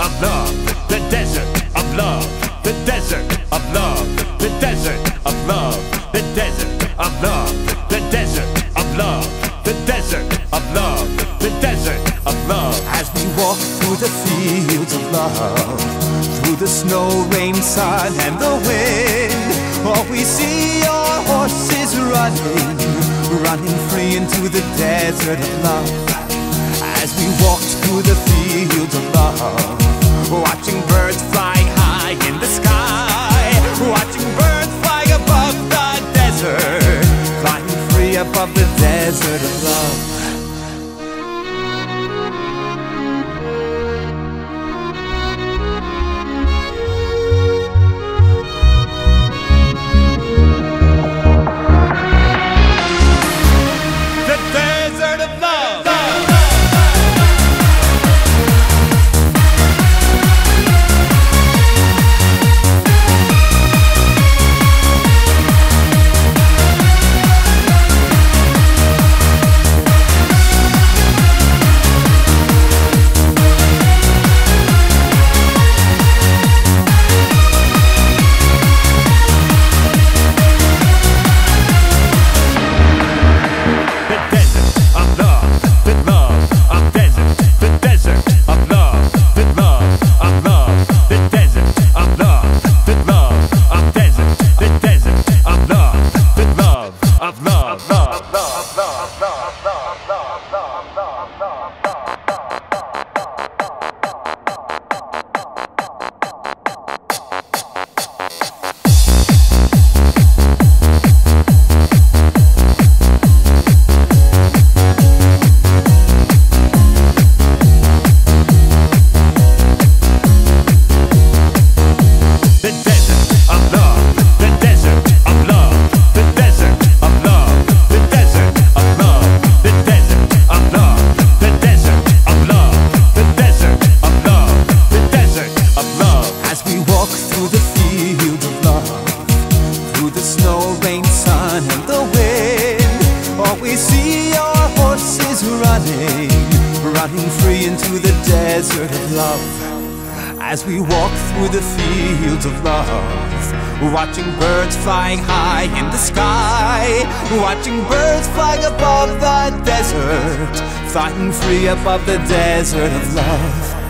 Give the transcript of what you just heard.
of love, the desert of love, the desert of love, the desert of love, the desert of love, the desert of love, the desert of love, the desert of love. As we walk through the fields of love, through the snow, rain, sun, and the wind, all we see are horses running, running free into the desert of love. As we walked through the fields of love, watching birds flying high in the sky, watching birds flying above the desert, flying free above the desert of love. Running free into the desert of love. As we walk through the fields of love, watching birds flying high in the sky, watching birds flying above the desert, flying free above the desert of love.